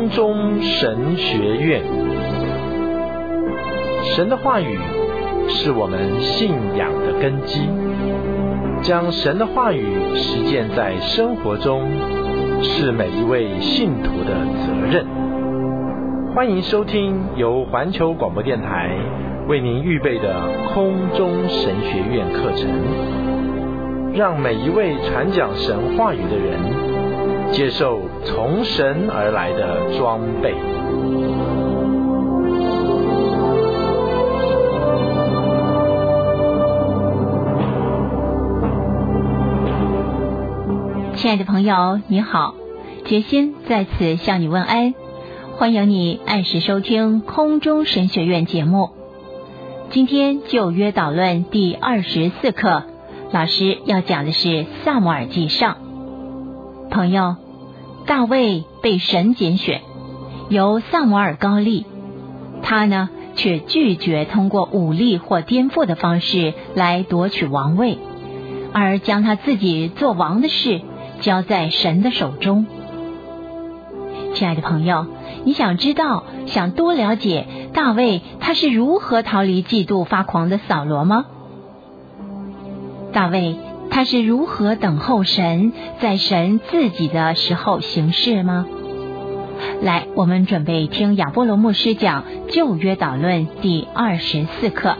空中神学院。神的话语是我们信仰的根基，将神的话语实践在生活中，是每一位信徒的责任。欢迎收听由环球广播电台为您预备的空中神学院课程，让每一位传讲神话语的人接受从神而来的装备。 亲爱的朋友，你好，杰心在此向你问安，欢迎你按时收听空中神学院节目。今天旧约导论第24课，老师要讲的是撒母耳记上。朋友，大卫被神拣选，由撒母耳膏立，他呢却拒绝通过武力或颠覆的方式来夺取王位，而将他自己做王的事交在神的手中。亲爱的朋友，你想多了解大卫他是如何逃离嫉妒发狂的扫罗吗？大卫他是如何等候神，在神自己的时候行事吗？来，我们准备听亚波罗牧师讲旧约导论第24课。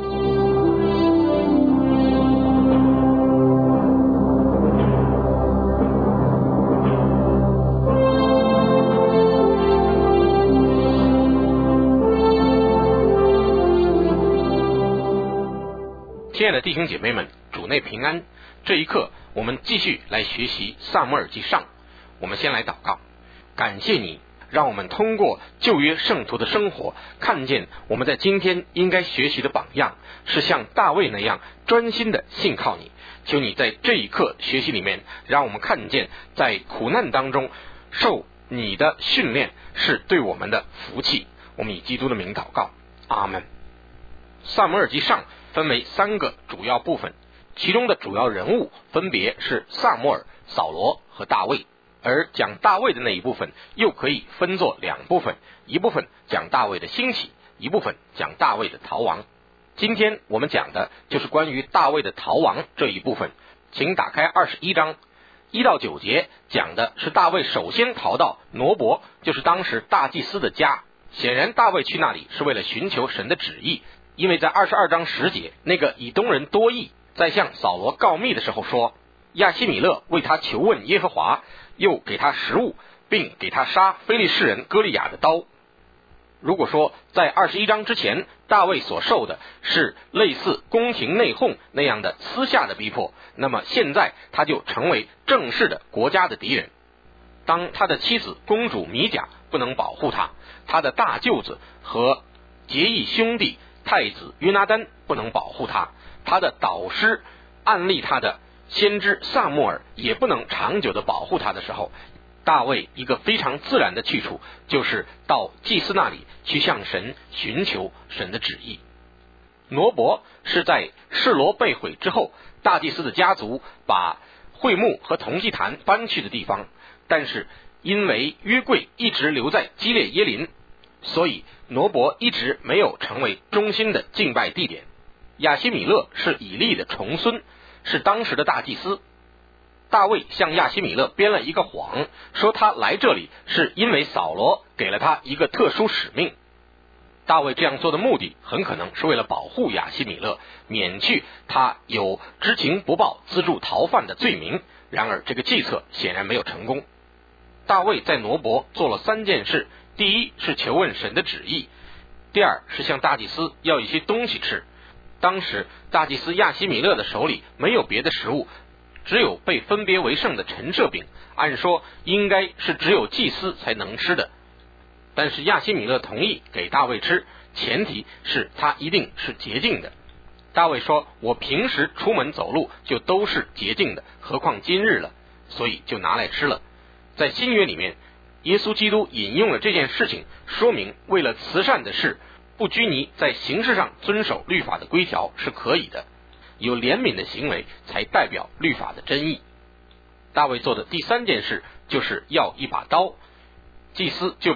亲爱的弟兄姐妹们，主内平安。这一课我们继续来学习撒母耳记上。我们先来祷告。感谢你让我们通过旧约圣徒的生活，看见我们在今天应该学习的榜样是像大卫那样专心的信靠你。求你在这一课学习里面，让我们看见在苦难当中受你的训练是对我们的福气。我们以基督的名祷告，阿们。撒母耳记上分为3个主要部分，其中的主要人物分别是撒母耳、扫罗和大卫，而讲大卫的那一部分又可以分作2部分，一部分讲大卫的兴起，一部分讲大卫的逃亡。今天我们讲的就是关于大卫的逃亡这一部分，请打开21章1到9节，讲的是大卫首先逃到挪伯，就是当时大祭司的家。显然大卫去那里是为了寻求神的旨意，因为在22章10节，那个以东人多益在向扫罗告密的时候说，亚希米勒为他求问耶和华，又给他食物，并给他杀非利士人歌利亚的刀。如果说在21章之前大卫所受的是类似宫廷内讧那样的私下的逼迫，那么现在他就成为正式的国家的敌人。当他的妻子公主米甲不能保护他，他的大舅子和结义兄弟太子约拿单不能保护他，他的导师暗立他的先知撒母耳也不能长久的保护他的时候，大卫一个非常自然的去处就是到祭司那里去向神寻求神的旨意。挪伯是在示罗被毁之后，大祭司的家族把会幕和铜祭坛搬去的地方，但是因为约柜一直留在基列耶琳，所以挪伯一直没有成为中心的敬拜地点。亚希米勒是以利的重孙，是当时的大祭司。大卫向亚希米勒编了一个谎，说他来这里是因为扫罗给了他一个特殊使命。大卫这样做的目的很可能是为了保护亚希米勒，免去他有知情不报资助逃犯的罪名。然而这个计策显然没有成功。大卫在挪伯做了3件事，第一是求问神的旨意，第二是向大祭司要一些东西吃。当时大祭司亚希米勒的手里没有别的食物，只有被分别为圣的陈设饼，按说应该是只有祭司才能吃的。但是亚希米勒同意给大卫吃，前提是他一定是洁净的。大卫说，我平时出门走路就都是洁净的，何况今日了，所以就拿来吃了。在新约里面，耶稣基督引用了这件事情，说明为了慈善的事，不拘泥在形式上遵守律法的规条是可以的，有怜悯的行为才代表律法的真意。大卫做的第3件事就是要一把刀，祭司就把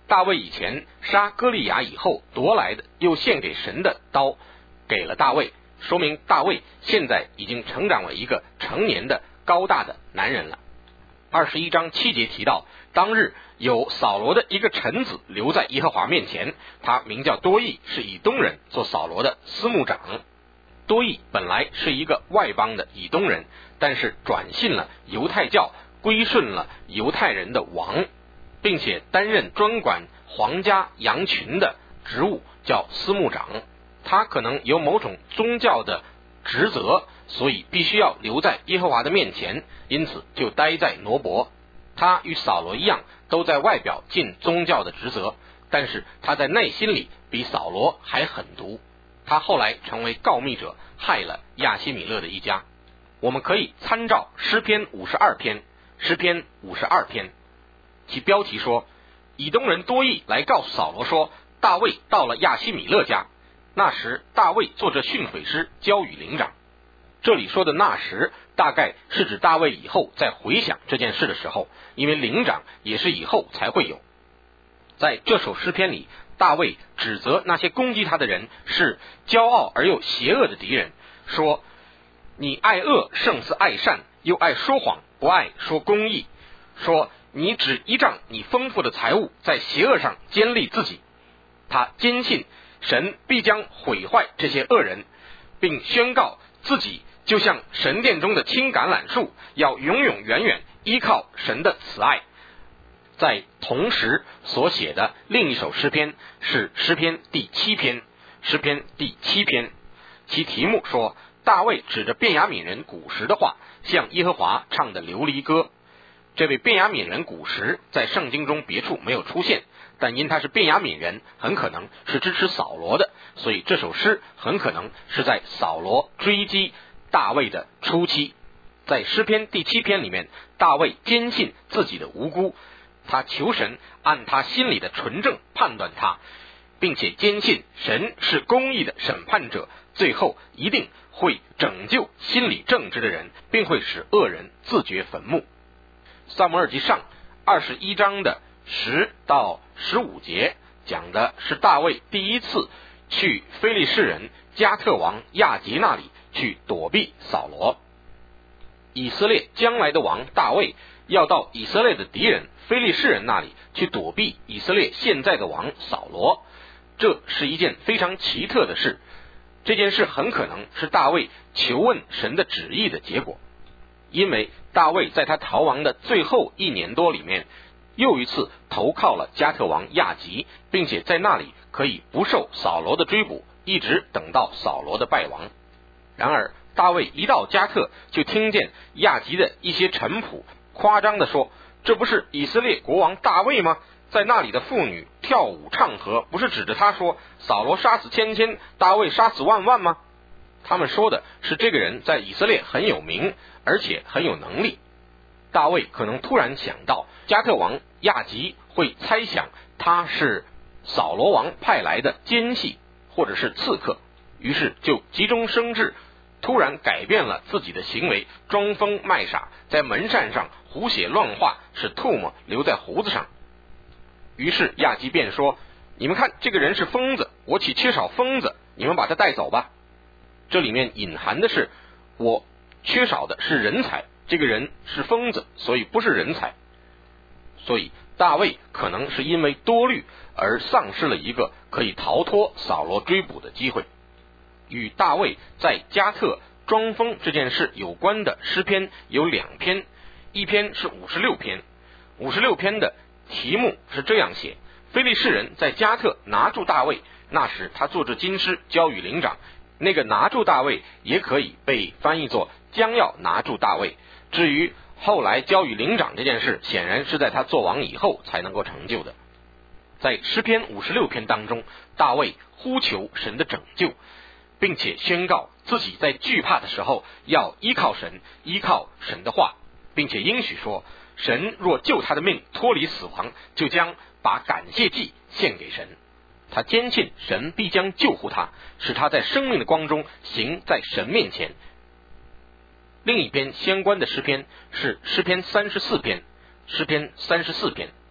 大卫以前杀歌利亚以后夺来的又献给神的刀给了大卫，说明大卫现在已经成长为一个成年的高大的男人了。21章7节提到，当日有扫罗的一个臣子留在耶和华面前，他名叫多益，是以东人，做扫罗的司牧长。多益本来是一个外邦的以东人，但是转信了犹太教，归顺了犹太人的王，并且担任专管皇家羊群的职务，叫司牧长。他可能有某种宗教的职责，所以必须要留在耶和华的面前，因此就待在挪伯。他与扫罗一样，都在外表尽宗教的职责，但是他在内心里比扫罗还狠毒。他后来成为告密者，害了亚希米勒的一家。我们可以参照诗篇52篇，诗篇52篇，其标题说，以东人多益来告诉扫罗说，大卫到了亚希米勒家。那时大卫做着训诲诗，交与灵长。这里说的那时，大概是指大卫以后在回想这件事的时候，因为灵长也是以后才会有。在这首诗篇里，大卫指责那些攻击他的人是骄傲而又邪恶的敌人，说你爱恶胜似爱善，又爱说谎，不爱说公义，说你只依仗你丰富的财物，在邪恶上坚立自己。他坚信神必将毁坏这些恶人，并宣告自己就像神殿中的青橄榄树，要永永远远依靠神的慈爱。在同时所写的另一首诗篇是诗篇第7篇，诗篇第7篇，其题目说，大卫指着便雅悯人古时的话，向耶和华唱的流离歌。这位便雅悯人古时在圣经中别处没有出现，但因他是便雅悯人，很可能是支持扫罗的，所以这首诗很可能是在扫罗追击大卫的初期。在诗篇第7篇里面，大卫坚信自己的无辜，他求神按他心里的纯正判断他，并且坚信神是公义的审判者，最后一定会拯救心理正直的人，并会使恶人自掘坟墓。撒母耳记上21章的10到15节讲的是大卫第一次去非利士人加特王亚吉那里去躲避扫罗。以色列将来的王大卫要到以色列的敌人非利士人那里去躲避以色列现在的王扫罗，这是一件非常奇特的事。这件事很可能是大卫求问神的旨意的结果，因为大卫在他逃亡的最后1年多里面，又一次投靠了加特王亚吉，并且在那里可以不受扫罗的追捕，一直等到扫罗的败亡。然而大卫一到加特，就听见亚吉的一些臣仆夸张地说，这不是以色列国王大卫吗？在那里的妇女跳舞唱和，不是指着他说扫罗杀死千千，大卫杀死万万吗？他们说的是这个人在以色列很有名，而且很有能力。大卫可能突然想到加特王亚吉会猜想他是扫罗王派来的奸细或者是刺客，于是就急中生智，突然改变了自己的行为，装疯卖傻，在门扇上胡写乱画，使唾沫留在胡子上。于是亚吉便说，你们看这个人是疯子，我岂缺少疯子，你们把他带走吧。这里面隐含的是，我缺少的是人才，这个人是疯子，所以不是人才。所以大卫可能是因为多虑而丧失了一个可以逃脱扫罗追捕的机会。与大卫在加特装疯这件事有关的诗篇有2篇，一篇是56篇。56篇的题目是这样写，非利士人在加特拿住大卫，那时他坐着金狮交与灵长。那个拿住大卫也可以被翻译作将要拿住大卫，至于后来交与灵长这件事，显然是在他做王以后才能够成就的。在诗篇56篇当中，大卫呼求神的拯救，并且宣告自己在惧怕的时候要依靠神，依靠神的话，并且应许说，神若救他的命脱离死亡，就将把感谢祭献给神。他坚信神必将救护他，使他在生命的光中行在神面前。另一篇相关的诗篇是诗篇34篇，诗篇34篇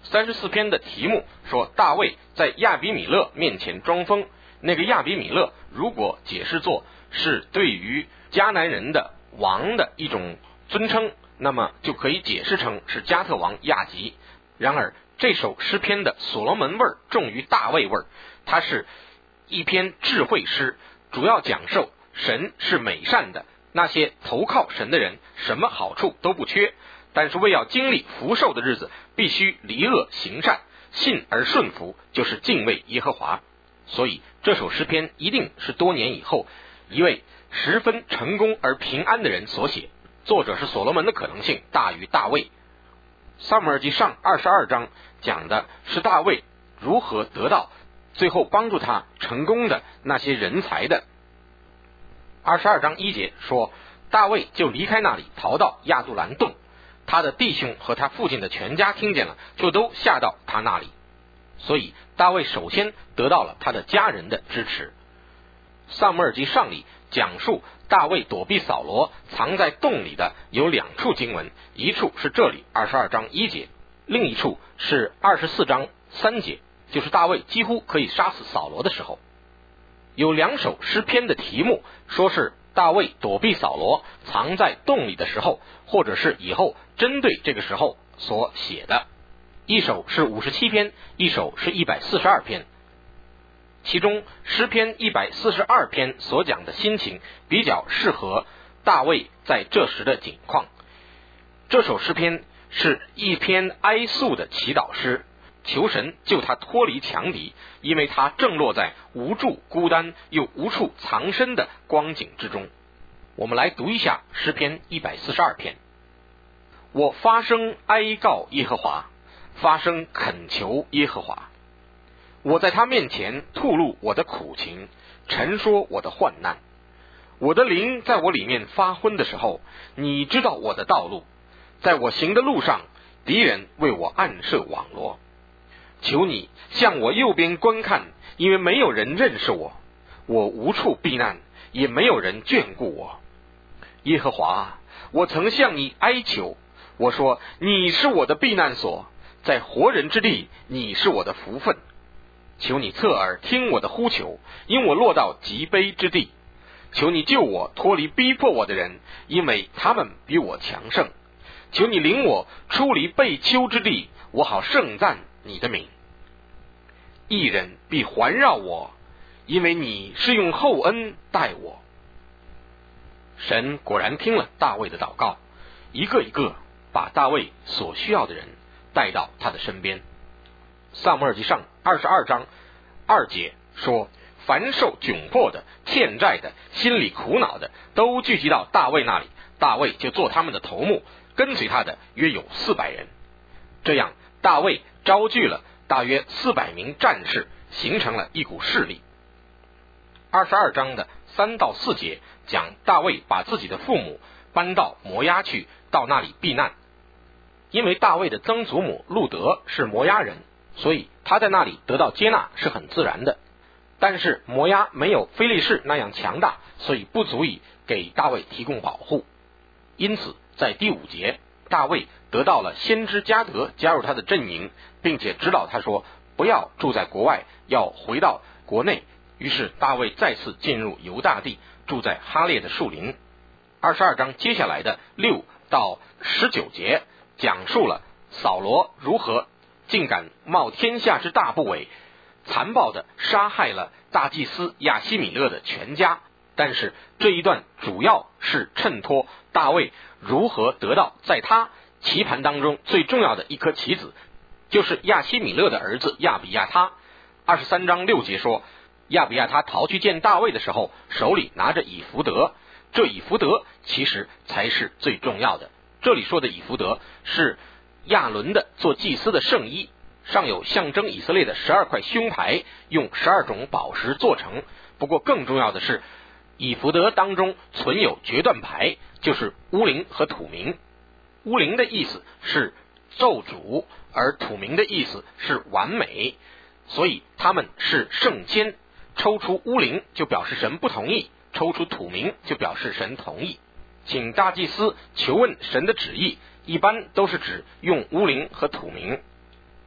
34篇的题目说大卫在亚比米勒面前装疯，那个亚比米勒如果解释作是对于迦南人的王的一种尊称，那么就可以解释成是加特王亚吉。然而这首诗篇的所罗门味儿重于大卫味儿，它是一篇智慧诗，主要讲授神是美善的，那些投靠神的人什么好处都不缺，但是为要经历福寿的日子，必须离恶行善，信而顺服，就是敬畏耶和华。所以这首诗篇一定是多年以后一位十分成功而平安的人所写，作者是所罗门的可能性大于大卫。撒母耳记上22章讲的是大卫如何得到最后帮助他成功的那些人才的。22章1节说，大卫就离开那里逃到亚杜兰洞，他的弟兄和他父亲的全家听见了，就都下到他那里。所以大卫首先得到了他的家人的支持。撒母耳记上里讲述大卫躲避扫罗藏在洞里的有2处经文，一处是这里22章1节，另一处是24章3节，就是大卫几乎可以杀死扫罗的时候。有2首诗篇的题目说是大卫躲避扫罗藏在洞里的时候，或者是以后针对这个时候所写的，一首是57篇，一首是142篇。其中诗篇142篇所讲的心情比较适合大卫在这时的景况。这首诗篇是一篇哀诉的祈祷诗，求神救他脱离强敌，因为他正落在无助孤单又无处藏身的光景之中。我们来读一下诗篇142篇。我发声哀告耶和华，发声恳求耶和华，我在他面前吐露我的苦情，陈说我的患难。我的灵在我里面发昏的时候，你知道我的道路，在我行的路上，敌人为我暗设网罗。求你向我右边观看，因为没有人认识我，我无处避难，也没有人眷顾我。耶和华，我曾向你哀求，我说你是我的避难所，在活人之地，你是我的福分。求你侧耳听我的呼求，因我落到极卑之地。求你救我脱离逼迫我的人，因为他们比我强盛。求你领我出离被丘之地，我好盛赞你的名。义人必环绕我，因为你是用厚恩待我。神果然听了大卫的祷告，一个一个把大卫所需要的人带到他的身边。撒母耳记上22章2节说，凡受窘迫的、欠债的、心里苦恼的，都聚集到大卫那里，大卫就做他们的头目，跟随他的约有400人。这样大卫招聚了大约400名战士，形成了一股势力。22章的3到4节讲大卫把自己的父母搬到摩押去，到那里避难。因为大卫的曾祖母路德是摩押人，所以他在那里得到接纳是很自然的。但是摩押没有非利士那样强大，所以不足以给大卫提供保护。因此在第5节，大卫得到了先知加得加入他的阵营，并且指导他说不要住在国外，要回到国内。于是大卫再次进入犹大地，住在哈列的树林。22章接下来的6到19节讲述了扫罗如何竟敢冒天下之大不韪，残暴地杀害了大祭司亚希米勒的全家。但是这一段主要是衬托大卫如何得到在他棋盘当中最重要的一颗棋子，就是亚希米勒的儿子亚比亚他。23章6节说，亚比亚他逃去见大卫的时候，手里拿着以弗得，这以弗得其实才是最重要的。这里说的以弗得是亚伦的做祭司的圣衣，上有象征以色列的12块胸牌，用12种宝石做成。不过更重要的是，以弗得当中存有决断牌，就是乌灵和土明。乌灵的意思是咒诅，而土明的意思是完美，所以他们是圣签。抽出乌灵就表示神不同意，抽出土明就表示神同意。请大祭司求问神的旨意，一般都是指用乌灵和土明。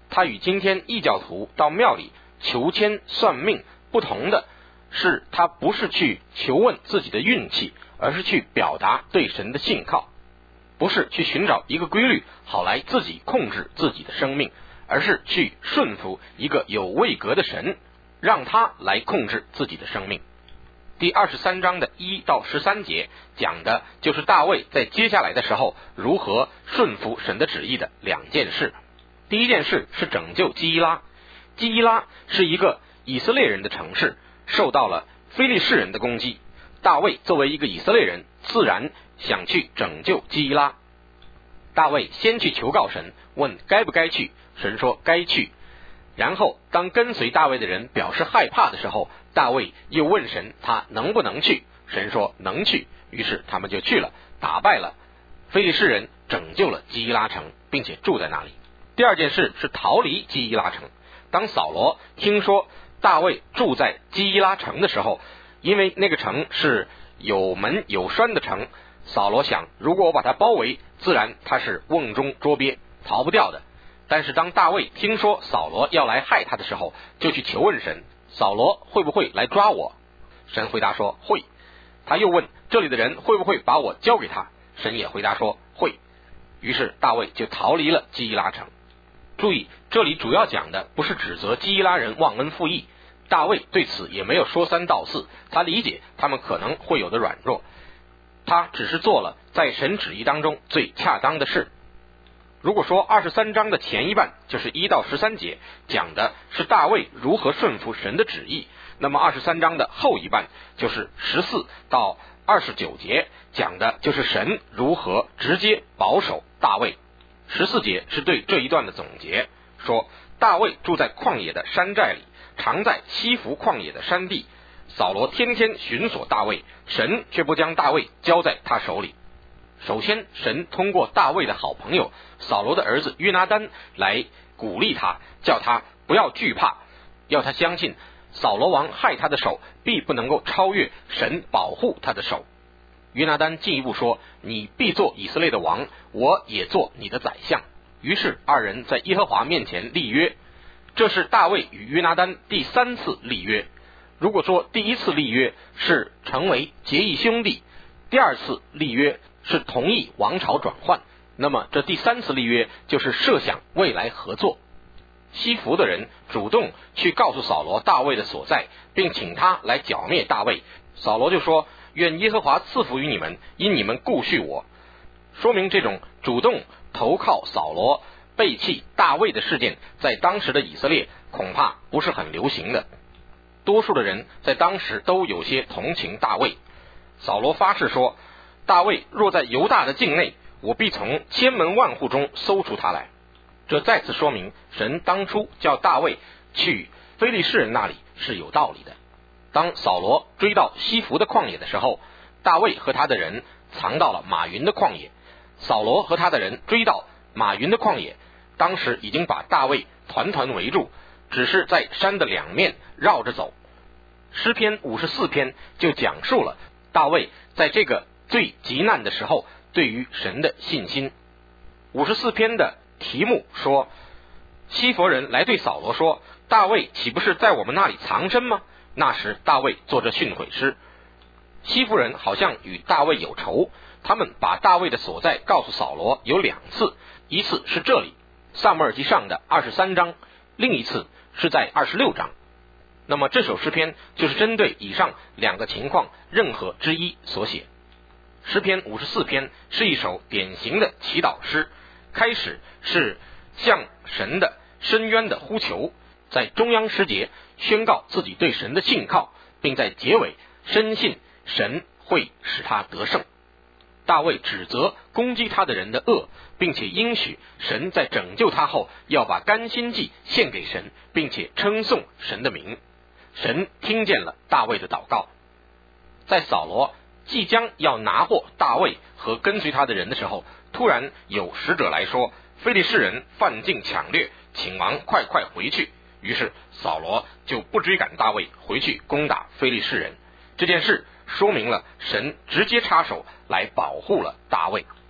他与今天异教徒到庙里求签算命不同的是，他不是去求问自己的运气，而是去表达对神的信靠，不是去寻找一个规律好来自己控制自己的生命，而是去顺服一个有位格的神，让他来控制自己的生命。第23章的1到13节讲的就是大卫在接下来的时候如何顺服神的旨意的两件事。第一件事是拯救基伊拉。基伊拉是一个以色列人的城市，受到了非利士人的攻击。大卫作为一个以色列人，自然想去拯救基伊拉。大卫先去求告神，问该不该去，神说该去。然后当跟随大卫的人表示害怕的时候，大卫又问神他能不能去，神说能去，于是他们就去了，打败了非利士人，拯救了基伊拉城，并且住在那里。第二件事是逃离基伊拉城。当扫罗听说大卫住在基伊拉城的时候，因为那个城是有门有栓的城，扫罗想如果我把它包围，自然他是瓮中捉鳖，逃不掉的。但是当大卫听说扫罗要来害他的时候，就去求问神，扫罗会不会来抓我？神回答说会。他又问这里的人会不会把我交给他？神也回答说会。于是大卫就逃离了基伊拉城。注意，这里主要讲的不是指责基伊拉人忘恩负义，大卫对此也没有说三道四，他理解他们可能会有的软弱，他只是做了在神旨意当中最恰当的事。如果说23章的前一半就是1到13节讲的是大卫如何顺服神的旨意，那么23章的后一半就是14到29节讲的就是神如何直接保守大卫。14节是对这一段的总结，说大卫住在旷野的山寨里，常在西弗旷野的山地，扫罗天天寻索大卫，神却不将大卫交在他手里。首先，神通过大卫的好朋友扫罗的儿子约拿单来鼓励他，叫他不要惧怕，要他相信扫罗王害他的手必不能够超越神保护他的手。约拿单进一步说，你必做以色列的王，我也做你的宰相。于是二人在耶和华面前立约，这是大卫与约拿单第3次立约。如果说第一次立约是成为结义兄弟，第二次立约是同意王朝转换，那么这第3次立约就是设想未来合作。西弗的人主动去告诉扫罗大卫的所在，并请他来剿灭大卫。扫罗就说，愿耶和华赐福于你们，因你们顾恤我。说明这种主动投靠扫罗背弃大卫的事件在当时的以色列恐怕不是很流行的，多数的人在当时都有些同情大卫。扫罗发誓说，大卫若在犹大的境内，我必从千门万户中搜出他来。这再次说明神当初叫大卫去非利士人那里是有道理的。当扫罗追到西弗的旷野的时候，大卫和他的人藏到了马云的旷野。扫罗和他的人追到马云的旷野，当时已经把大卫团团围住，只是在山的两面绕着走。诗篇54篇就讲述了大卫在这个最急难的时候对于神的信心。54篇的题目说，西弗人来对扫罗说，大卫岂不是在我们那里藏身吗？那时大卫做着训诲诗。西弗人好像与大卫有仇，他们把大卫的所在告诉扫罗有2次，一次是这里撒母耳记上的23章，另一次是在26章。那么这首诗篇就是针对以上2个情况任何之一所写。诗篇54篇是一首典型的祈祷诗，开始是向神的深渊的呼求，在中央诗节宣告自己对神的信靠，并在结尾深信神会使他得胜。大卫指责攻击他的人的恶，并且应许神在拯救他后要把甘心祭献给神，并且称颂神的名。神听见了大卫的祷告。在扫罗即将要拿获大卫和跟随他的人的时候，突然有使者来说，非利士人犯境抢掠，请王快快回去。于是扫罗就不追赶大卫回去攻打非利士人。这件事说明了神直接插手来保护了大卫。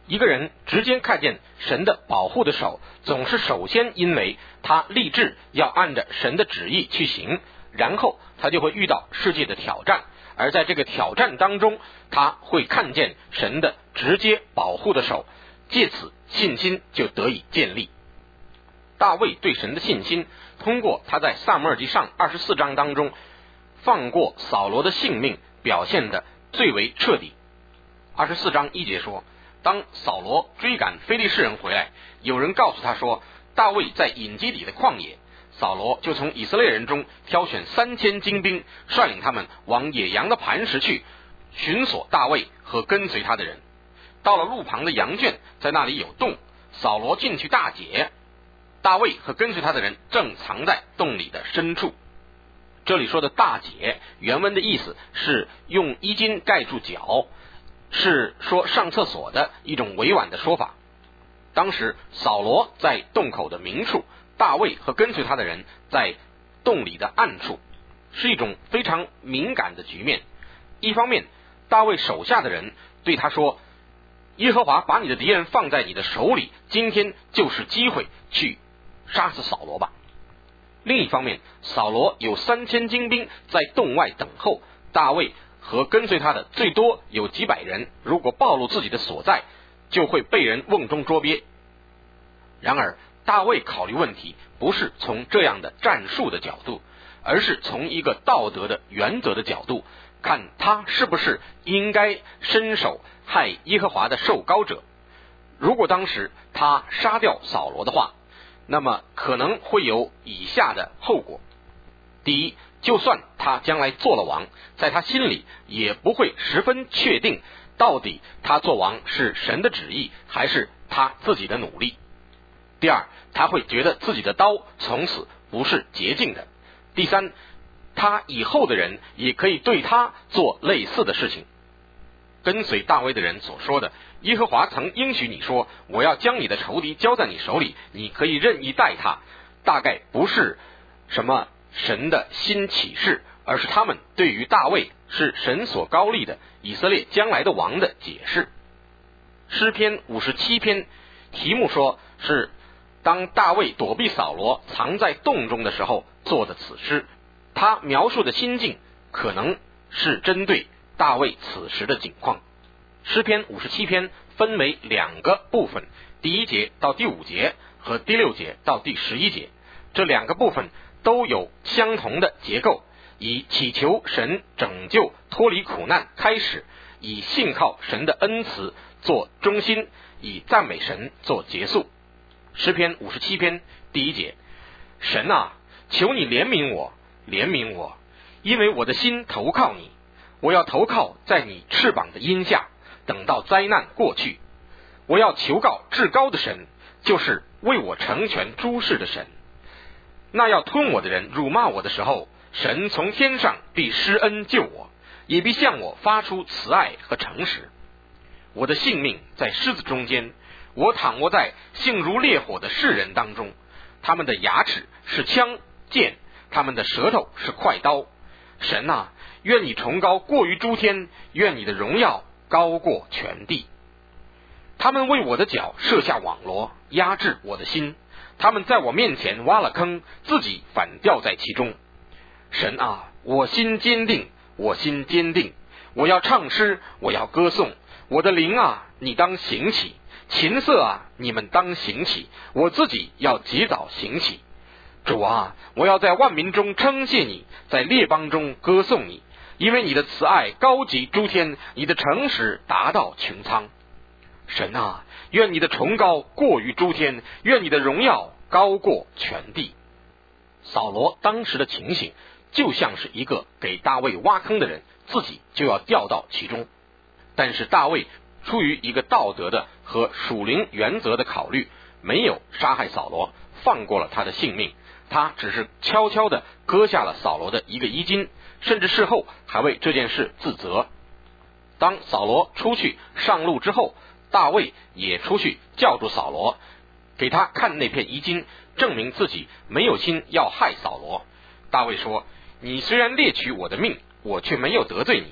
一个人直接看见神的保护的手，总是首先因为他立志要按着神的旨意去行，然后他就会遇到世界的挑战，而在这个挑战当中，他会看见神的直接保护的手，借此信心就得以建立。大卫对神的信心，通过他在撒母耳记上24章当中放过扫罗的性命表现得最为彻底。24章1节说，当扫罗追赶非利士人回来，有人告诉他说，大卫在隐基底的旷野，扫罗就从以色列人中挑选3000精兵，率领他们往野羊的磐石去，寻索大卫和跟随他的人。到了路旁的羊圈，在那里有洞，扫罗进去大解，大卫和跟随他的人正藏在洞里的深处。这里说的大解，原文的意思是用衣襟盖住脚，是说上厕所的一种委婉的说法。当时扫罗在洞口的明处，大卫和跟随他的人在洞里的暗处，是一种非常敏感的局面。一方面，大卫手下的人对他说，耶和华把你的敌人放在你的手里，今天就是机会，去杀死扫罗吧。另一方面，扫罗有3000精兵在洞外等候，大卫和跟随他的最多有几百人，如果暴露自己的所在，就会被人瓮中捉鳖。然而大卫考虑问题不是从这样的战术的角度，而是从一个道德的原则的角度，看他是不是应该伸手害耶和华的受膏者。如果当时他杀掉扫罗的话，那么可能会有以下的后果。第一，就算他将来做了王，在他心里也不会十分确定到底他做王是神的旨意还是他自己的努力。第二，他会觉得自己的刀从此不是洁净的。第三，他以后的人也可以对他做类似的事情。跟随大卫的人所说的，耶和华曾应许你说，我要将你的仇敌交在你手里，你可以任意待他，大概不是什么神的新启示，而是他们对于大卫是神所膏立的以色列将来的王的解释。诗篇57篇题目说是当大卫躲避扫罗藏在洞中的时候做的此诗，他描述的心境可能是针对大卫此时的境况。诗篇57篇分为2个部分，第1节到第5节和第6节到第11节，这2个部分都有相同的结构，以祈求神拯救脱离苦难开始，以信靠神的恩慈做中心，以赞美神做结束。诗篇57篇第1节，神啊，求你怜悯我，怜悯我，因为我的心投靠你，我要投靠在你翅膀的荫下，等到灾难过去。我要求告至高的神，就是为我成全诸事的神。那要吞我的人辱骂我的时候，神从天上必施恩救我，也必向我发出慈爱和诚实。我的性命在狮子中间，我躺卧在性如烈火的世人当中，他们的牙齿是枪剑，他们的舌头是快刀。神啊，愿你崇高过于诸天，愿你的荣耀高过全地。他们为我的脚设下网罗，压制我的心，他们在我面前挖了坑，自己反掉在其中。神啊，我心坚定，我心坚定，我要唱诗，我要歌颂。我的灵啊，你当行起，琴瑟啊，你们当行起，我自己要及早行起。主啊，我要在万民中称谢你，在列邦中歌颂你，因为你的慈爱高及诸天，你的诚实达到穹苍。神啊，愿你的崇高过于诸天，愿你的荣耀高过全地。扫罗当时的情形就像是一个给大卫挖坑的人，自己就要掉到其中。但是大卫出于一个道德的和属灵原则的考虑，没有杀害扫罗，放过了他的性命，他只是悄悄地割下了扫罗的一个衣襟，甚至事后还为这件事自责。当扫罗出去上路之后，大卫也出去叫住扫罗，给他看那片衣襟，证明自己没有心要害扫罗。大卫说，你虽然猎取我的命，我却没有得罪你，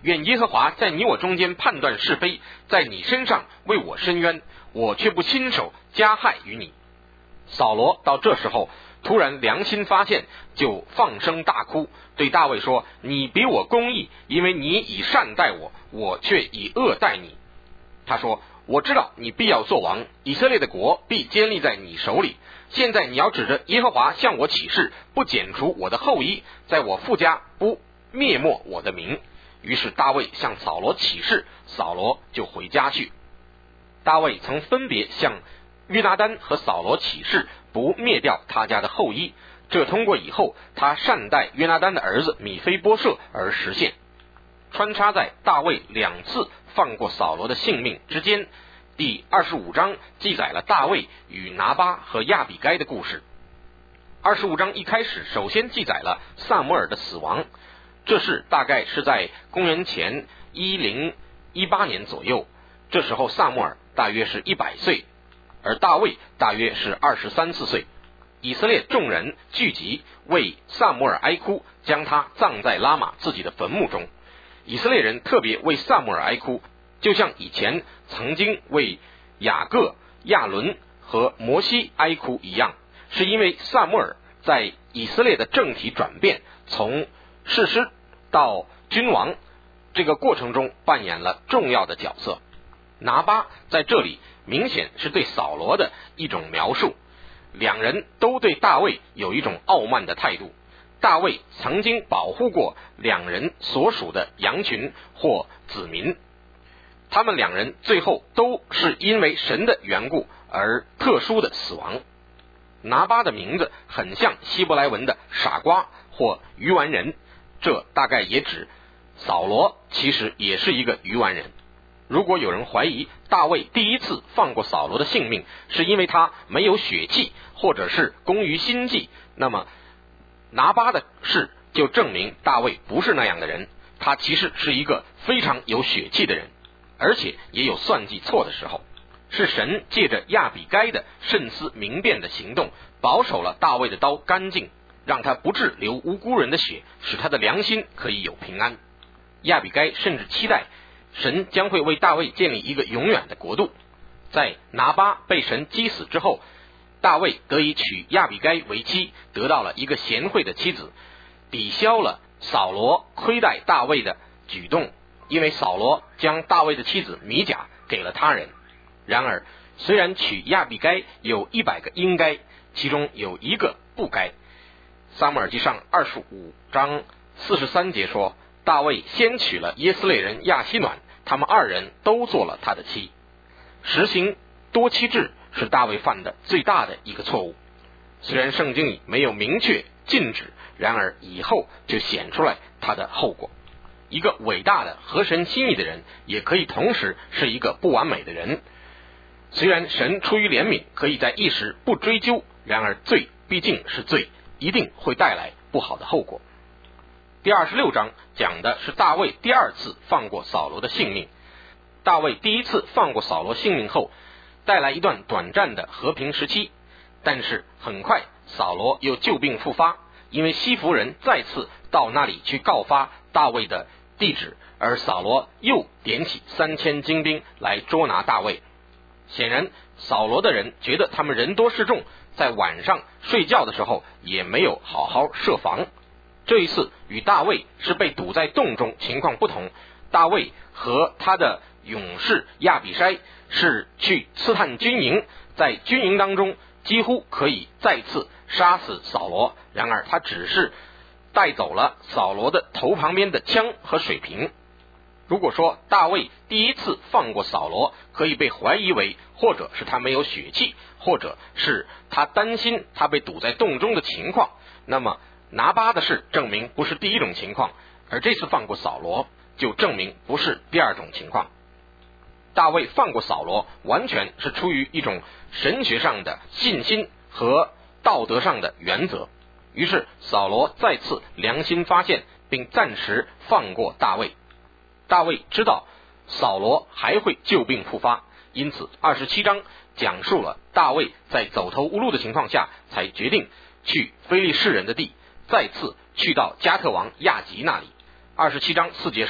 愿耶和华在你我中间判断是非，在你身上为我伸冤，我却不亲手加害于你。扫罗到这时候突然良心发现，就放声大哭，对大卫说：你比我公义，因为你以善待我，我却以恶待你。他说：我知道你必要做王，以色列的国必坚立在你手里。现在你要指着耶和华向我起誓，不剪除我的后裔，在我父家不灭没我的名。于是大卫向扫罗起誓，扫罗就回家去。大卫曾分别向约拿单和扫罗起誓，不灭掉他家的后裔，这通过以后他善待约拿单的儿子米非波设而实现。穿插在大卫2次放过扫罗的性命之间，第25章记载了大卫与拿巴和亚比该的故事。25章一开始首先记载了撒母耳的死亡，这事大概是在公元前1018年左右，这时候撒母耳大约是100岁，而大卫大约是23、24岁。以色列众人聚集为撒母耳哀哭，将他葬在拉玛自己的坟墓中。以色列人特别为撒母耳哀哭，就像以前曾经为雅各、亚伦和摩西哀哭一样，是因为撒母耳在以色列的政体转变，从士师到君王这个过程中扮演了重要的角色。拿巴在这里明显是对扫罗的一种描述，两人都对大卫有一种傲慢的态度。大卫曾经保护过两人所属的羊群或子民，他们两人最后都是因为神的缘故而特殊的死亡。拿巴的名字很像希伯来文的傻瓜或愚顽人，这大概也指扫罗其实也是一个愚顽人。如果有人怀疑大卫第一次放过扫罗的性命是因为他没有血气或者是攻于心计，那么拿巴的事就证明大卫不是那样的人，他其实是一个非常有血气的人，而且也有算计错的时候。是神借着亚比该的慎思明辨的行动，保守了大卫的刀干净，让他不致流无辜人的血，使他的良心可以有平安。亚比该甚至期待神将会为大卫建立一个永远的国度。在拿巴被神击死之后，大卫得以娶亚比该为妻，得到了一个贤惠的妻子，抵消了扫罗亏待大卫的举动，因为扫罗将大卫的妻子米甲给了他人。然而虽然娶亚比该有100个应该，其中有1个不该。撒母耳记上25章43节说，大卫先娶了耶斯列人亚希暖，他们2人都做了他的妻。实行多妻制是大卫犯的最大的一个错误。虽然圣经里没有明确禁止，然而以后就显出来他的后果。一个伟大的合神心意的人，也可以同时是一个不完美的人。虽然神出于怜悯可以在一时不追究，然而罪毕竟是罪，一定会带来不好的后果。第26章讲的是大卫第2次放过扫罗的性命。大卫第1次放过扫罗性命后，带来一段短暂的和平时期，但是很快扫罗又旧病复发，因为西弗人再次到那里去告发大卫的地址，而扫罗又点起3000精兵来捉拿大卫。显然扫罗的人觉得他们人多势众，在晚上睡觉的时候也没有好好设防。这一次与大卫是被堵在洞中情况不同，大卫和他的勇士亚比筛是去刺探军营，在军营当中几乎可以再次杀死扫罗，然而他只是带走了扫罗的头旁边的枪和水瓶。如果说大卫第1次放过扫罗，可以被怀疑为或者是他没有血气，或者是他担心他被堵在洞中的情况，那么拿巴的事证明不是第1种情况，而这次放过扫罗就证明不是第2种情况。大卫放过扫罗完全是出于一种神学上的信心和道德上的原则，于是扫罗再次良心发现，并暂时放过大卫。大卫知道扫罗还会旧病复发，因此27章讲述了大卫在走投无路的情况下才决定去非利士人的地，再次去到加特王亚吉那里。27章4节说，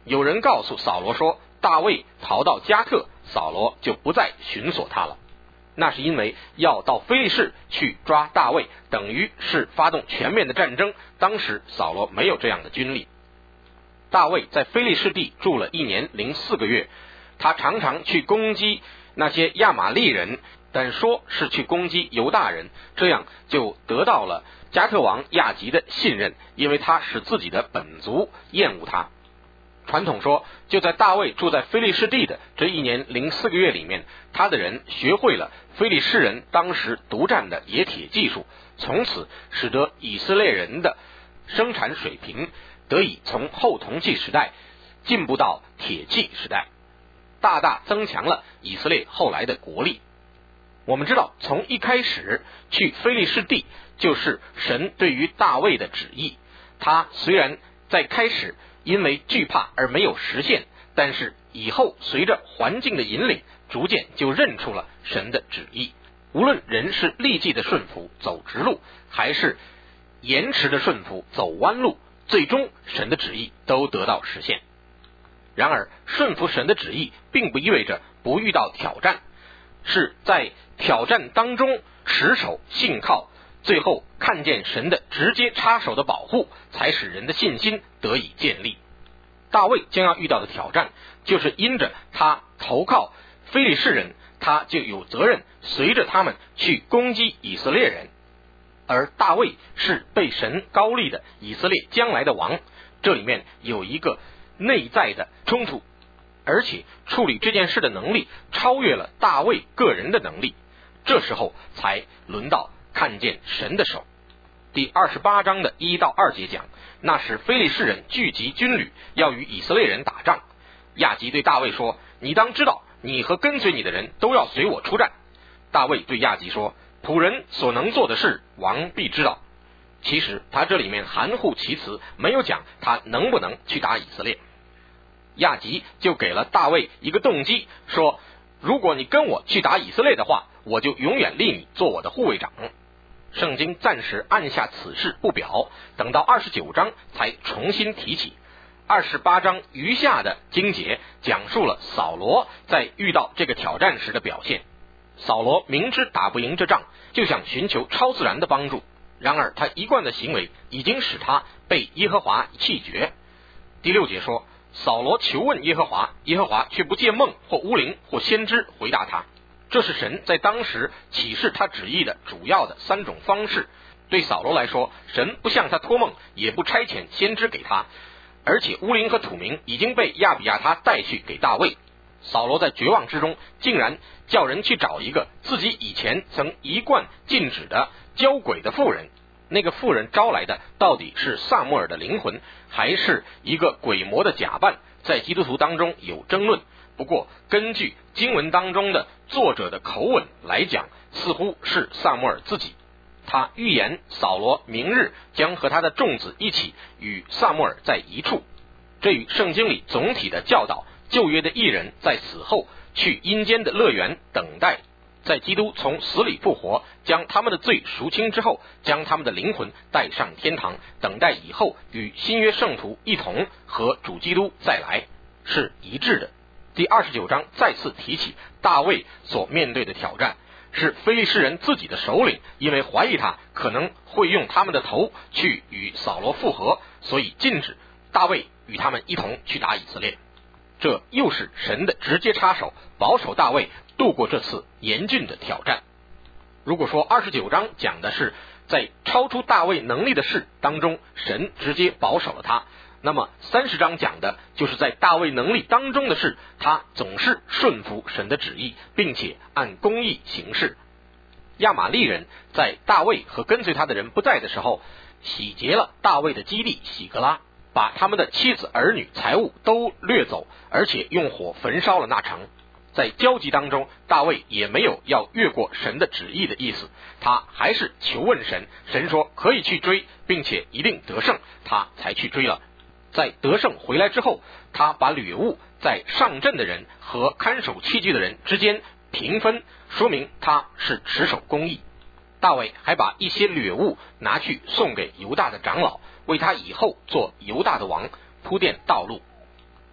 有人告诉扫罗说大卫逃到加特，扫罗就不再寻索他了。那是因为要到非利士去抓大卫，等于是发动全面的战争，当时扫罗没有这样的军力。大卫在非利士地住了1年零4个月，他常常去攻击那些亚玛利人，但说是去攻击犹大人，这样就得到了加特王亚吉的信任，因为他使自己的本族厌恶他。传统说，就在大卫住在非利士地的这1年零4个月里面，他的人学会了非利士人当时独占的冶铁技术，从此使得以色列人的生产水平得以从后铜器时代进步到铁器时代，大大增强了以色列后来的国力。我们知道，从一开始去非利士地就是神对于大卫的旨意，他虽然在开始因为惧怕而没有实现，但是以后随着环境的引领，逐渐就认出了神的旨意。无论人是立即的顺服走直路，还是延迟的顺服走弯路，最终神的旨意都得到实现。然而顺服神的旨意并不意味着不遇到挑战，是在挑战当中持守信靠，最后看见神的直接插手的保护，才使人的信心得以建立。大卫将要遇到的挑战，就是因着他投靠非利士人，他就有责任随着他们去攻击以色列人，而大卫是被神膏立的以色列将来的王，这里面有一个内在的冲突，而且处理这件事的能力超越了大卫个人的能力，这时候才轮到看见神的手。第28章的1到2节讲，那时非利士人聚集军旅，要与以色列人打仗。亚吉对大卫说，你当知道，你和跟随你的人都要随我出战。大卫对亚吉说，仆人所能做的事，王必知道。其实他这里面含糊其辞，没有讲他能不能去打以色列。亚吉就给了大卫一个动机，说如果你跟我去打以色列的话，我就永远立你做我的护卫长。圣经暂时按下此事不表，等到29章才重新提起。28章余下的经节讲述了扫罗在遇到这个挑战时的表现。扫罗明知打不赢这仗，就想寻求超自然的帮助，然而他一贯的行为已经使他被耶和华弃绝。第6节说，扫罗求问耶和华，耶和华却不借梦或巫灵或先知回答他。这是神在当时启示他旨意的主要的3种方式。对扫罗来说，神不向他托梦，也不差遣先知给他，而且乌灵和土明已经被亚比亚他带去给大卫。扫罗在绝望之中，竟然叫人去找一个自己以前曾一贯禁止的交鬼的妇人。那个妇人招来的到底是撒母耳的灵魂，还是一个鬼魔的假扮，在基督徒当中有争论。不过根据经文当中的作者的口吻来讲，似乎是撒母耳自己。他预言扫罗明日将和他的众子一起与撒母耳在一处，这与圣经里总体的教导，旧约的义人在死后去阴间的乐园等待，在基督从死里复活，将他们的罪赎清之后，将他们的灵魂带上天堂，等待以后与新约圣徒一同和主基督再来，是一致的。第29章再次提起大卫所面对的挑战，是非利士人自己的首领因为怀疑他可能会用他们的头去与扫罗复合，所以禁止大卫与他们一同去打以色列。这又是神的直接插手，保守大卫度过这次严峻的挑战。如果说29章讲的是在超出大卫能力的事当中，神直接保守了他，那么30章讲的就是在大卫能力当中的事，他总是顺服神的旨意，并且按公义行事。亚玛利人在大卫和跟随他的人不在的时候，洗劫了大卫的基地喜格拉，把他们的妻子儿女财物都掠走，而且用火焚烧了那城。在交集当中，大卫也没有要越过神的旨意的意思，他还是求问神，神说可以去追，并且一定得胜，他才去追了。在得胜回来之后，他把掠物在上阵的人和看守器具的人之间平分，说明他是持守公义。大卫还把一些掠物拿去送给犹大的长老，为他以后做犹大的王铺垫道路。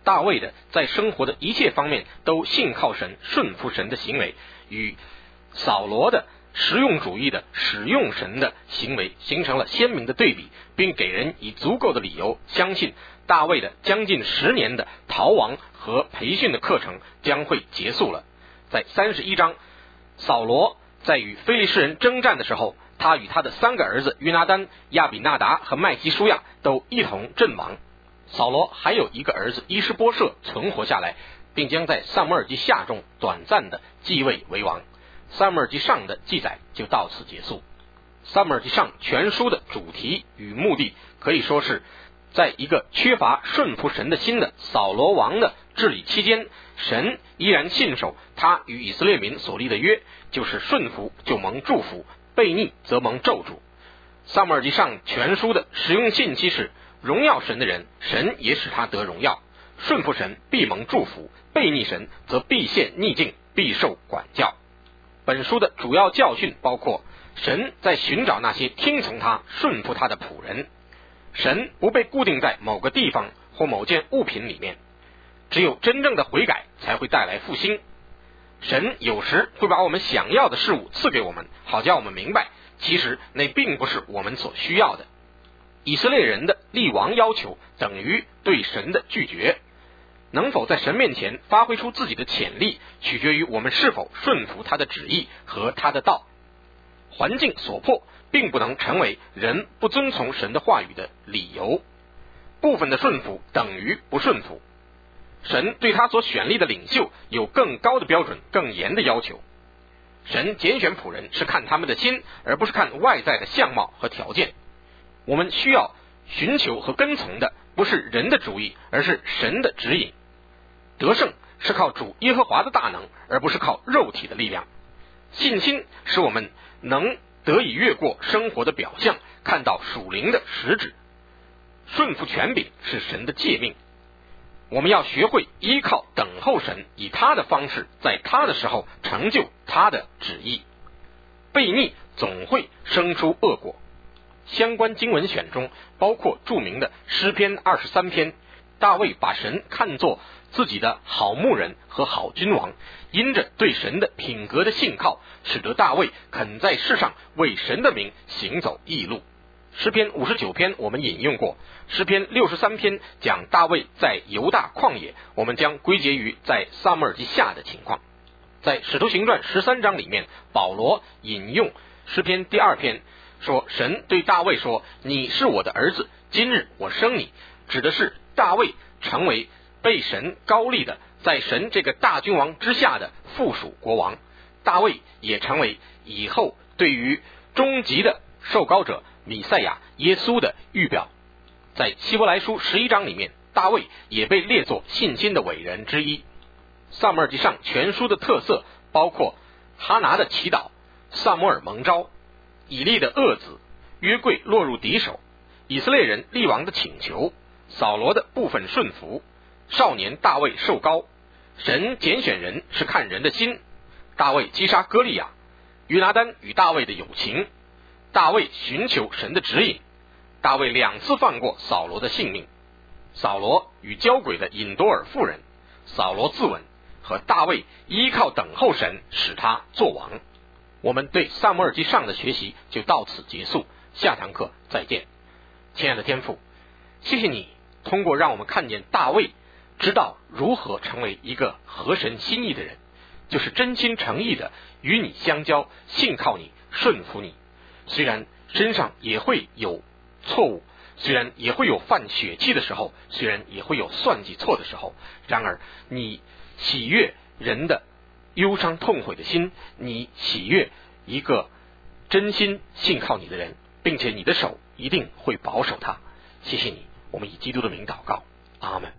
大卫的在生活的一切方面都信靠神、顺服神的行为，与扫罗的实用主义的使用神的行为形成了鲜明的对比，并给人以足够的理由相信大卫的将近10年的逃亡和培训的课程将会结束了。在31章，扫罗在与非利士人征战的时候，他与他的3个儿子约拿单、亚比纳达和麦基舒亚都一同阵亡。扫罗还有一个儿子伊施波设存活下来，并将在撒母耳记下中短暂的继位为王。撒母耳记上的记载就到此结束。撒母耳记上全书的主题与目的可以说是在一个缺乏顺服神的心的扫罗王的治理期间，神依然信守他与以色列民所立的约，就是顺服就蒙祝福，悖逆则蒙咒诅。撒母耳记上全书的实用信息是：荣耀神的人，神也使他得荣耀；顺服神必蒙祝福，悖逆神则必陷逆境，必受管教。本书的主要教训包括：神在寻找那些听从他、顺服他的仆人；神不被固定在某个地方或某件物品里面，只有真正的悔改才会带来复兴；神有时会把我们想要的事物赐给我们，好叫我们明白，其实那并不是我们所需要的。以色列人的立王要求等于对神的拒绝。能否在神面前发挥出自己的潜力，取决于我们是否顺服他的旨意和他的道。环境所迫并不能成为人不遵从神的话语的理由。部分的顺服等于不顺服。神对他所选立的领袖有更高的标准、更严的要求。神拣选仆人是看他们的心，而不是看外在的相貌和条件。我们需要寻求和跟从的不是人的主意，而是神的指引。得胜是靠主耶和华的大能，而不是靠肉体的力量。信心使我们能得以越过生活的表象，看到属灵的实质。顺服权柄是神的诫命。我们要学会依靠等候神，以他的方式在他的时候成就他的旨意。悖逆总会生出恶果。相关经文选中包括著名的诗篇23篇，大卫把神看作自己的好牧人和好君王，因着对神的品格的信靠，使得大卫肯在世上为神的名行走义路。诗篇59篇我们引用过，诗篇63篇讲大卫在犹大旷野，我们将归结于在撒母耳记下的情况。在使徒行传13章里面，保罗引用诗篇第2篇说，神对大卫说，你是我的儿子，今日我生你，指的是大卫成为被神高立的，在神这个大君王之下的附属国王。大卫也成为以后对于终极的受膏者弥赛亚耶稣的预表。在希伯来书11章里面，大卫也被列作信心的伟人之一。撒母耳记上全书的特色包括哈拿的祈祷、撒母耳蒙召、以利的恶子、约柜落入敌手、以色列人立王的请求、扫罗的部分顺服、少年大卫受膏、神拣选人是看人的心、大卫击杀歌利亚、约拿单与大卫的友情、大卫寻求神的指引、大卫2次放过扫罗的性命、扫罗与交鬼的隐多尔妇人、扫罗自刎和大卫依靠等候神使他作王。我们对撒母耳记上的学习就到此结束，下堂课再见。亲爱的天父，谢谢你通过让我们看见大卫知道如何成为一个合神心意的人，就是真心诚意的与你相交，信靠你，顺服你。虽然身上也会有错误，虽然也会有犯血气的时候，虽然也会有算计错的时候，然而你喜悦人的忧伤痛悔的心，你喜悦一个真心信靠你的人，并且你的手一定会保守他。谢谢你，我们以基督的名祷告，阿们。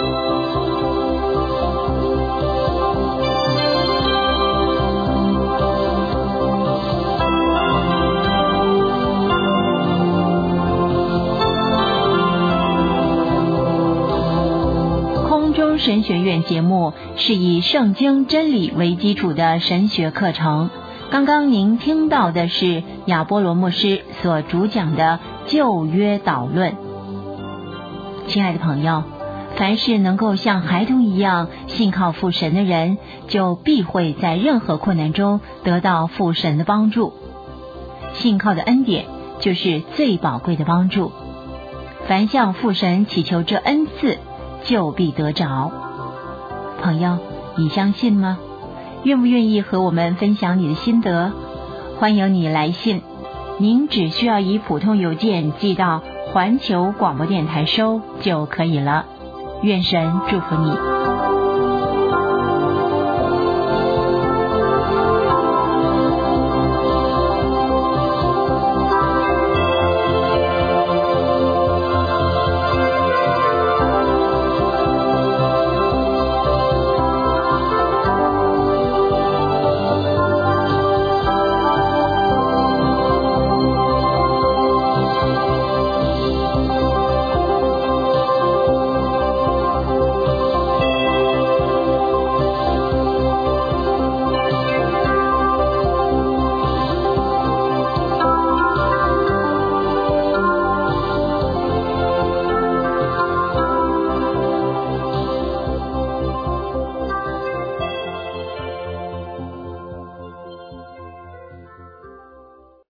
神学院节目是以圣经真理为基础的神学课程。刚刚您听到的是亚波罗牧师所主讲的旧约导论。亲爱的朋友， 凡是能够像孩童一样信靠父神的人，就必会在任何困难中得到父神的帮助。信靠的恩典就是最宝贵的帮助。凡向父神祈求这恩赐，就必得着。朋友，你相信吗？愿不愿意和我们分享你的心得？欢迎你来信，您只需要以普通邮件寄到环球广播电台收就可以了。愿神祝福你。